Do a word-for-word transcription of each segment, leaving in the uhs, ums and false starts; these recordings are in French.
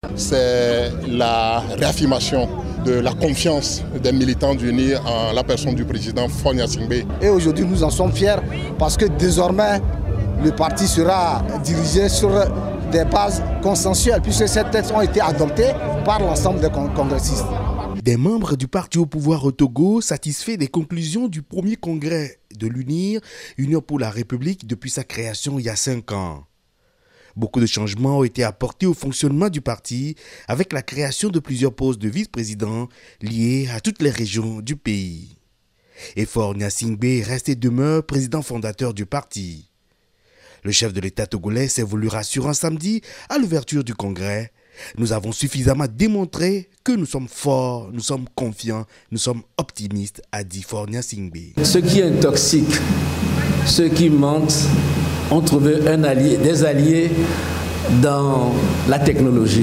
C'est la réaffirmation de la confiance des militants d'U N I R en la personne du président Faure Gnassingbé. Et aujourd'hui, nous en sommes fiers parce que désormais, le parti sera dirigé sur des bases consensuelles puisque ces textes ont été adoptés par l'ensemble des congressistes. Des membres du parti au pouvoir au Togo satisfaits des conclusions du premier congrès de l'U N I R, Union pour la République, depuis sa création il y a cinq ans. Beaucoup de changements ont été apportés au fonctionnement du parti avec la création de plusieurs postes de vice-président liés à toutes les régions du pays. Et Faure Gnassingbé reste et demeure président fondateur du parti. Le chef de l'État togolais s'est voulu rassurant samedi à l'ouverture du congrès. Nous avons suffisamment démontré que nous sommes forts, nous sommes confiants, nous sommes optimistes, a dit Faure Gnassingbé. Ceux qui intoxiquent, ceux qui mentent, ont trouvé un allié, des alliés dans la technologie.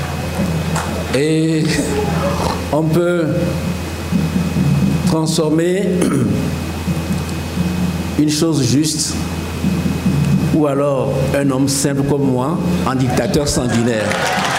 Et on peut transformer une chose juste ou alors un homme simple comme moi en dictateur sanguinaire.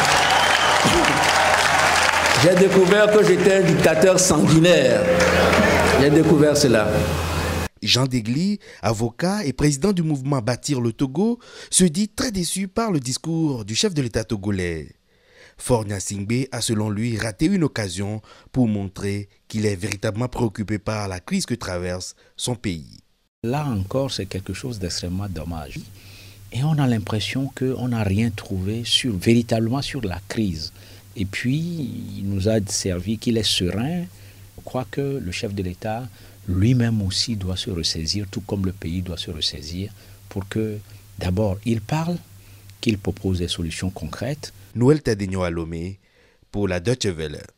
J'ai découvert que j'étais un dictateur sanguinaire. J'ai découvert cela. Jean Degli, avocat et président du mouvement Bâtir le Togo, se dit très déçu par le discours du chef de l'État togolais. Faure Gnassingbé a selon lui raté une occasion pour montrer qu'il est véritablement préoccupé par la crise que traverse son pays. Là encore, c'est quelque chose d'extrêmement dommage. Et on a l'impression qu'on n'a rien trouvé sur, véritablement sur la crise. Et puis, il nous a servi qu'il est serein. Je crois que le chef de l'État lui-même aussi doit se ressaisir, tout comme le pays doit se ressaisir, pour que d'abord il parle, qu'il propose des solutions concrètes. Noël Tadegno Alomé pour la Deutsche Welle.